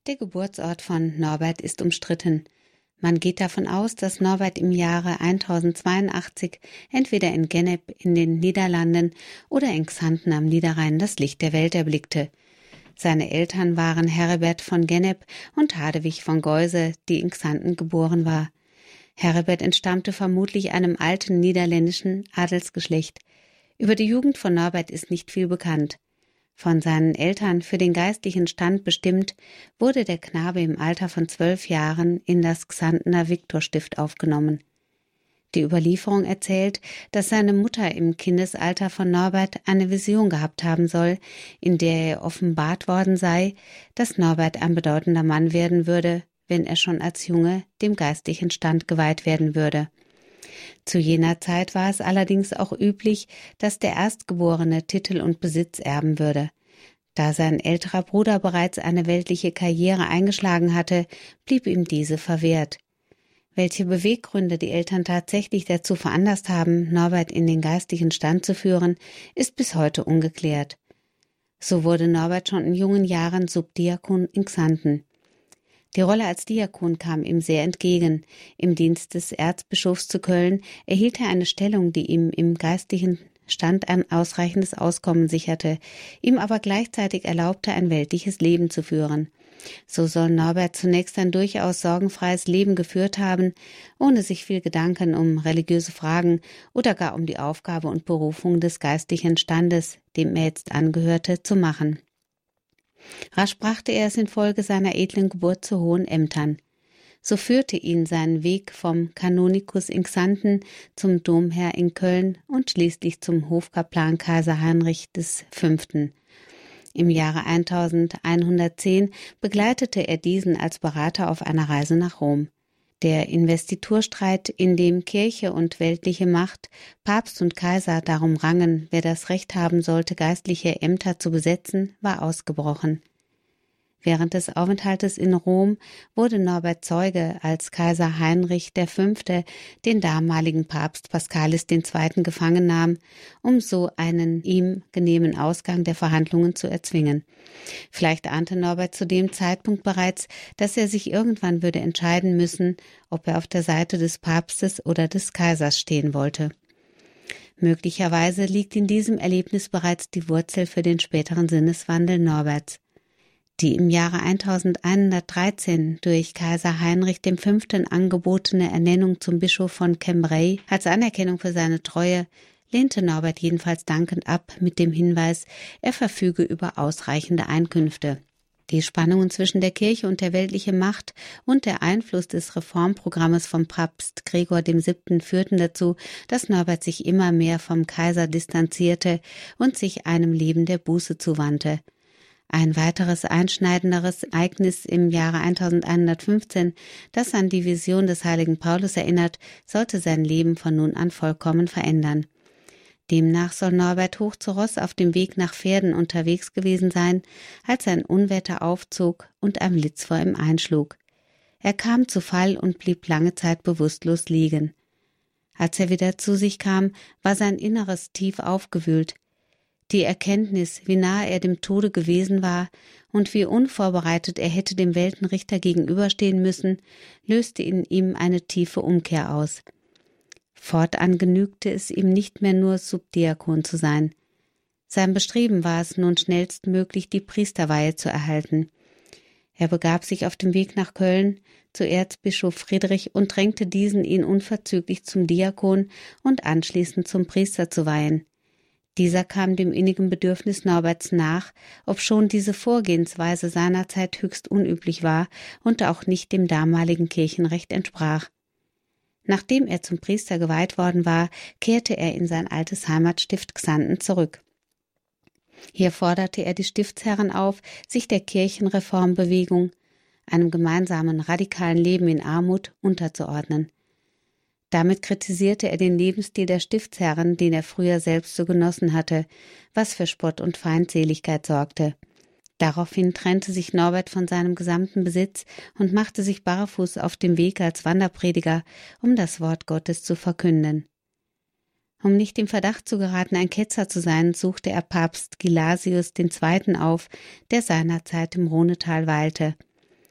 Der Geburtsort von Norbert ist umstritten. Man geht davon aus, dass Norbert im Jahre 1082 entweder in Gennep in den Niederlanden oder in Xanten am Niederrhein das Licht der Welt erblickte. Seine Eltern waren Heribert von Gennep und Hadewig von Geuse, die in Xanten geboren war. Heribert entstammte vermutlich einem alten niederländischen Adelsgeschlecht. Über die Jugend von Norbert ist nicht viel bekannt. Von seinen Eltern für den geistlichen Stand bestimmt, wurde der Knabe im Alter von 12 Jahren in das Xantener Viktorstift aufgenommen. Die Überlieferung erzählt, dass seine Mutter im Kindesalter von Norbert eine Vision gehabt haben soll, in der er offenbart worden sei, dass Norbert ein bedeutender Mann werden würde, wenn er schon als Junge dem geistlichen Stand geweiht werden würde. Zu jener Zeit war es allerdings auch üblich, dass der Erstgeborene Titel und Besitz erben würde. Da sein älterer Bruder bereits eine weltliche Karriere eingeschlagen hatte, blieb ihm diese verwehrt. Welche Beweggründe die Eltern tatsächlich dazu veranlasst haben, Norbert in den geistlichen Stand zu führen, ist bis heute ungeklärt. So wurde Norbert schon in jungen Jahren Subdiakon in Xanten. Die Rolle als Diakon kam ihm sehr entgegen. Im Dienst des Erzbischofs zu Köln erhielt er eine Stellung, die ihm im geistlichen Stand ein ausreichendes Auskommen sicherte, ihm aber gleichzeitig erlaubte, ein weltliches Leben zu führen. So soll Norbert zunächst ein durchaus sorgenfreies Leben geführt haben, ohne sich viel Gedanken um religiöse Fragen oder gar um die Aufgabe und Berufung des geistlichen Standes, dem er jetzt angehörte, zu machen. Rasch brachte er es infolge seiner edlen Geburt zu hohen Ämtern. So führte ihn seinen Weg vom Kanonikus in Xanten zum Domherr in Köln und schließlich zum Hofkaplan Kaiser Heinrich V. Im Jahre 1110 begleitete er diesen als Berater auf einer Reise nach Rom. Der Investiturstreit, in dem Kirche und weltliche Macht, Papst und Kaiser darum rangen, wer das Recht haben sollte, geistliche Ämter zu besetzen, war ausgebrochen. Während des Aufenthaltes in Rom wurde Norbert Zeuge, als Kaiser Heinrich V. den damaligen Papst Paschalis II. Gefangen nahm, um so einen ihm genehmen Ausgang der Verhandlungen zu erzwingen. Vielleicht ahnte Norbert zu dem Zeitpunkt bereits, dass er sich irgendwann würde entscheiden müssen, ob er auf der Seite des Papstes oder des Kaisers stehen wollte. Möglicherweise liegt in diesem Erlebnis bereits die Wurzel für den späteren Sinneswandel Norberts. Die im Jahre 1113 durch Kaiser Heinrich V. angebotene Ernennung zum Bischof von Cambrai als Anerkennung für seine Treue lehnte Norbert jedenfalls dankend ab mit dem Hinweis, er verfüge über ausreichende Einkünfte. Die Spannungen zwischen der Kirche und der weltlichen Macht und der Einfluss des Reformprogrammes von Papst Gregor VII. Führten dazu, dass Norbert sich immer mehr vom Kaiser distanzierte und sich einem Leben der Buße zuwandte. Ein weiteres einschneidenderes Ereignis im Jahre 1115, das an die Vision des heiligen Paulus erinnert, sollte sein Leben von nun an vollkommen verändern. Demnach soll Norbert hoch zu Ross auf dem Weg nach Pferden unterwegs gewesen sein, als ein Unwetter aufzog und am Litz vor ihm einschlug. Er kam zu Fall und blieb lange Zeit bewusstlos liegen. Als er wieder zu sich kam, war sein Inneres tief aufgewühlt. Die Erkenntnis, wie nahe er dem Tode gewesen war und wie unvorbereitet er hätte dem Weltenrichter gegenüberstehen müssen, löste in ihm eine tiefe Umkehr aus. Fortan genügte es ihm nicht mehr nur Subdiakon zu sein. Sein Bestreben war es nun schnellstmöglich, die Priesterweihe zu erhalten. Er begab sich auf dem Weg nach Köln zu Erzbischof Friedrich und drängte diesen, ihn unverzüglich zum Diakon und anschließend zum Priester zu weihen. Dieser kam dem innigen Bedürfnis Norberts nach, obschon diese Vorgehensweise seinerzeit höchst unüblich war und auch nicht dem damaligen Kirchenrecht entsprach. Nachdem er zum Priester geweiht worden war, kehrte er in sein altes Heimatstift Xanten zurück. Hier forderte er die Stiftsherren auf, sich der Kirchenreformbewegung, einem gemeinsamen radikalen Leben in Armut, unterzuordnen. Damit kritisierte er den Lebensstil der Stiftsherren, den er früher selbst so genossen hatte, was für Spott und Feindseligkeit sorgte. Daraufhin trennte sich Norbert von seinem gesamten Besitz und machte sich barfuß auf dem Weg als Wanderprediger, um das Wort Gottes zu verkünden. Um nicht im Verdacht zu geraten, ein Ketzer zu sein, suchte er Papst Gelasius II. Auf, der seinerzeit im Rhonetal weilte.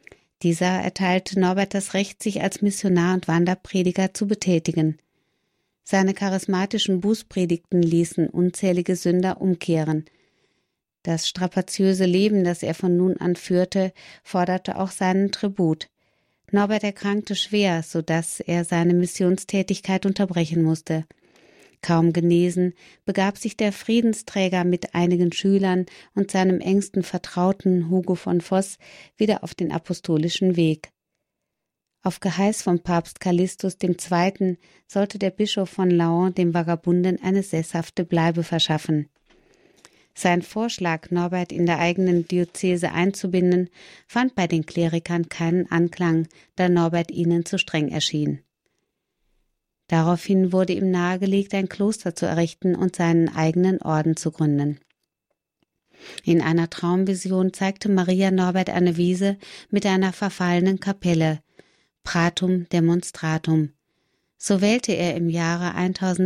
Dieser erteilte Norbert das Recht, sich als Missionar und Wanderprediger zu betätigen. Seine charismatischen Bußpredigten ließen unzählige Sünder umkehren. Das strapaziöse Leben, das er von nun an führte, forderte auch seinen Tribut. Norbert erkrankte schwer, sodass er seine Missionstätigkeit unterbrechen musste. Kaum genesen, begab sich der Friedensträger mit einigen Schülern und seinem engsten Vertrauten Hugo von Voss wieder auf den apostolischen Weg. Auf Geheiß von Papst Callistus II. Sollte der Bischof von Laon dem Vagabunden eine sesshafte Bleibe verschaffen. Sein Vorschlag, Norbert in der eigenen Diözese einzubinden, fand bei den Klerikern keinen Anklang, da Norbert ihnen zu streng erschien. Daraufhin wurde ihm nahegelegt, ein Kloster zu errichten und seinen eigenen Orden zu gründen. In einer Traumvision zeigte Maria Norbert eine Wiese mit einer verfallenen Kapelle, Pratum Demonstratum. So wählte er im Jahre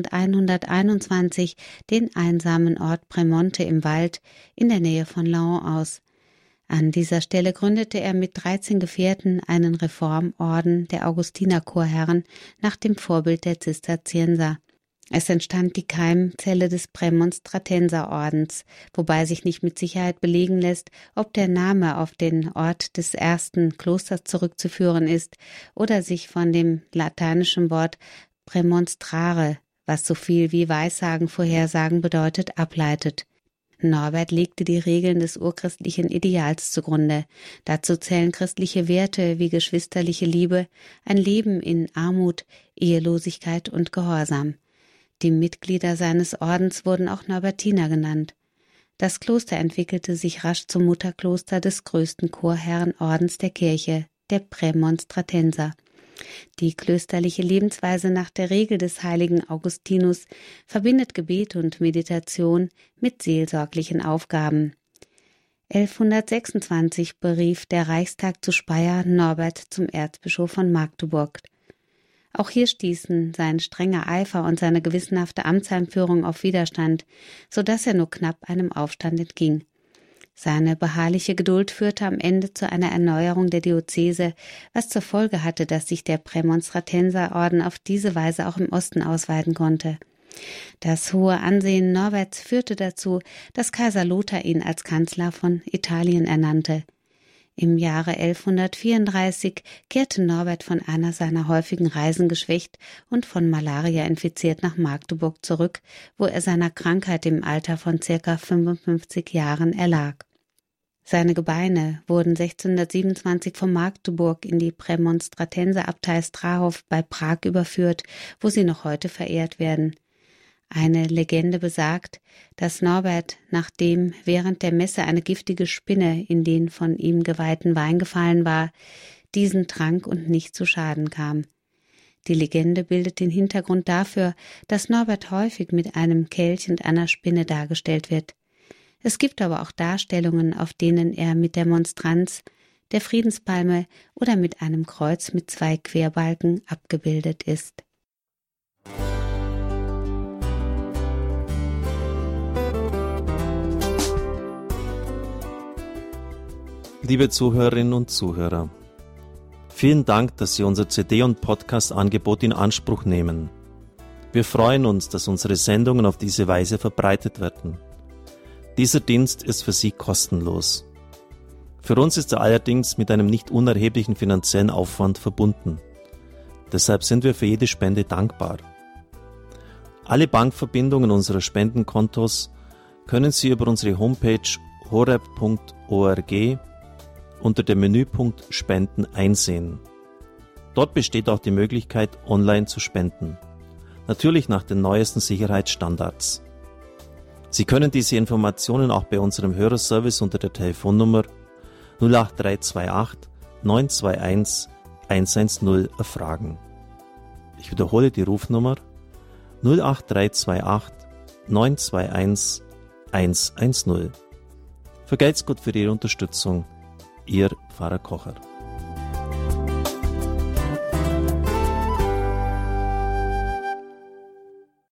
1121 den einsamen Ort Premonte im Wald in der Nähe von Laon aus. An dieser Stelle gründete er mit 13 Gefährten einen Reformorden der Augustinerchorherren nach dem Vorbild der Zisterzienser. Es entstand die Keimzelle des Prämonstratenserordens, wobei sich nicht mit Sicherheit belegen lässt, ob der Name auf den Ort des ersten Klosters zurückzuführen ist oder sich von dem lateinischen Wort prämonstrare, was so viel wie Weissagen, Vorhersagen bedeutet, ableitet. Norbert legte die Regeln des urchristlichen Ideals zugrunde. Dazu zählen christliche Werte wie geschwisterliche Liebe, ein Leben in Armut, Ehelosigkeit und Gehorsam. Die Mitglieder seines Ordens wurden auch Norbertiner genannt. Das Kloster entwickelte sich rasch zum Mutterkloster des größten Chorherrenordens der Kirche, der Prämonstratenser. Die klösterliche Lebensweise nach der Regel des heiligen Augustinus verbindet Gebet und Meditation mit seelsorglichen Aufgaben. 1126 berief der Reichstag zu Speyer Norbert zum Erzbischof von Magdeburg. Auch hier stießen sein strenger Eifer und seine gewissenhafte Amtseinführung auf Widerstand, so dass er nur knapp einem Aufstand entging. Seine beharrliche Geduld führte am Ende zu einer Erneuerung der Diözese, was zur Folge hatte, dass sich der Prämonstratenserorden auf diese Weise auch im Osten ausweiten konnte. Das hohe Ansehen Norberts führte dazu, dass Kaiser Lothar ihn als Kanzler von Italien ernannte. Im Jahre 1134 kehrte Norbert von einer seiner häufigen Reisen geschwächt und von Malaria infiziert nach Magdeburg zurück, wo er seiner Krankheit im Alter von ca. 55 Jahren erlag. Seine Gebeine wurden 1627 von Magdeburg in die Prämonstratenserabtei Strahov bei Prag überführt, wo sie noch heute verehrt werden. Eine Legende besagt, dass Norbert, nachdem während der Messe eine giftige Spinne in den von ihm geweihten Wein gefallen war, diesen trank und nicht zu Schaden kam. Die Legende bildet den Hintergrund dafür, dass Norbert häufig mit einem Kelch und einer Spinne dargestellt wird. Es gibt aber auch Darstellungen, auf denen er mit der Monstranz, der Friedenspalme oder mit einem Kreuz mit 2 Querbalken abgebildet ist. Liebe Zuhörerinnen und Zuhörer, vielen Dank, dass Sie unser CD- und Podcast-Angebot in Anspruch nehmen. Wir freuen uns, dass unsere Sendungen auf diese Weise verbreitet werden. Dieser Dienst ist für Sie kostenlos. Für uns ist er allerdings mit einem nicht unerheblichen finanziellen Aufwand verbunden. Deshalb sind wir für jede Spende dankbar. Alle Bankverbindungen unserer Spendenkontos können Sie über unsere Homepage horeb.org unter dem Menüpunkt Spenden einsehen. Dort besteht auch die Möglichkeit, online zu spenden. Natürlich nach den neuesten Sicherheitsstandards. Sie können diese Informationen auch bei unserem Hörerservice unter der Telefonnummer 08328 921 110 erfragen. Ich wiederhole die Rufnummer 08328 921 110. Vergelt's Gott für Ihre Unterstützung. Ihr Pfarrer Kocher.